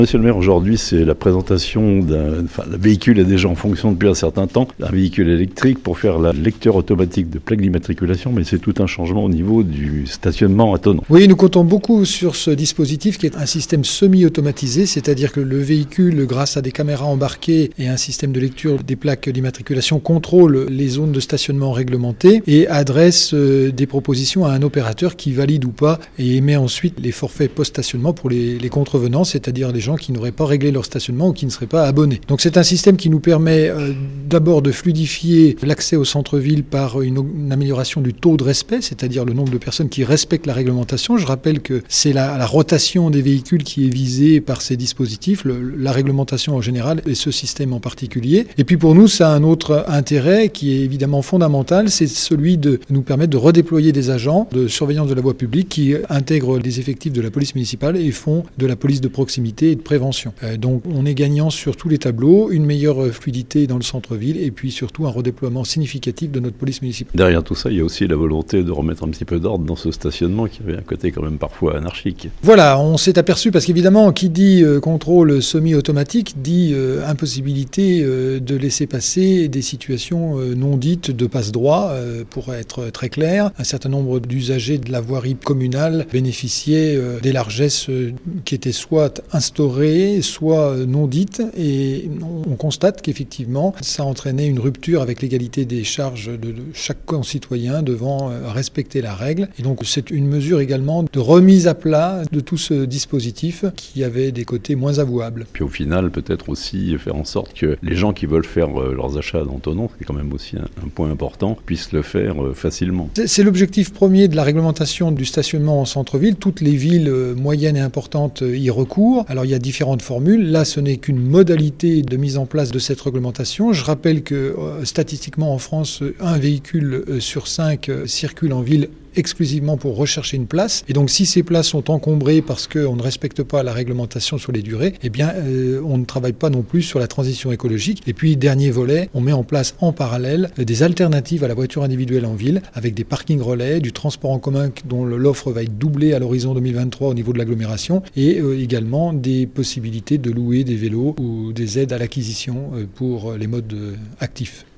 Monsieur le maire, aujourd'hui, c'est la présentation le véhicule est déjà en fonction depuis un certain temps, un véhicule électrique pour faire la lecture automatique de plaques d'immatriculation, mais c'est tout un changement au niveau du stationnement autonome. Oui, nous comptons beaucoup sur ce dispositif qui est un système semi-automatisé, c'est-à-dire que le véhicule, grâce à des caméras embarquées et un système de lecture des plaques d'immatriculation, contrôle les zones de stationnement réglementées et adresse des propositions à un opérateur qui valide ou pas et émet ensuite les forfaits post-stationnement pour les contrevenants, c'est-à-dire les gens qui n'auraient pas réglé leur stationnement ou qui ne seraient pas abonnés. Donc c'est un système qui nous permet d'abord de fluidifier l'accès au centre-ville par une amélioration du taux de respect, c'est-à-dire le nombre de personnes qui respectent la réglementation. Je rappelle que c'est la rotation des véhicules qui est visée par ces dispositifs, la réglementation en général et ce système en particulier. Et puis pour nous, ça a un autre intérêt qui est évidemment fondamental, c'est celui de nous permettre de redéployer des agents de surveillance de la voie publique qui intègrent les effectifs de la police municipale et font de la police de proximité et de prévention. Donc on est gagnant sur tous les tableaux, une meilleure fluidité dans le centre-ville et puis surtout un redéploiement significatif de notre police municipale. Derrière tout ça, il y a aussi la volonté de remettre un petit peu d'ordre dans ce stationnement qui avait un côté quand même parfois anarchique. Voilà, on s'est aperçu parce qu'évidemment, qui dit contrôle semi-automatique dit impossibilité de laisser passer des situations non dites de passe-droit. Pour être très clair, un certain nombre d'usagers de la voirie communale bénéficiaient des largesses qui étaient soit instaurées, soit non dites, et on constate qu'effectivement, ça entraînait une rupture avec l'égalité des charges de chaque concitoyen devant respecter la règle. Et donc c'est une mesure également de remise à plat de tout ce dispositif qui avait des côtés moins avouables. Puis au final, peut-être aussi faire en sorte que les gens qui veulent faire leurs achats dans ton nom, c'est quand même aussi un point important, puissent le faire facilement. C'est l'objectif premier de la réglementation du stationnement en centre-ville. Toutes les villes moyennes et importantes y recourent. Alors il y a différentes formules. Là, ce n'est qu'une modalité de mise en place de cette réglementation. Je rappelle que statistiquement en France, un véhicule sur 5 circule en ville exclusivement pour rechercher une place. Et donc si ces places sont encombrées parce qu'on ne respecte pas la réglementation sur les durées, eh bien on ne travaille pas non plus sur la transition écologique. Et puis dernier volet, on met en place en parallèle des alternatives à la voiture individuelle en ville avec des parkings relais, du transport en commun dont l'offre va être doublée à l'horizon 2023 au niveau de l'agglomération et également des possibilités de louer des vélos ou des aides à l'acquisition pour les modes actifs.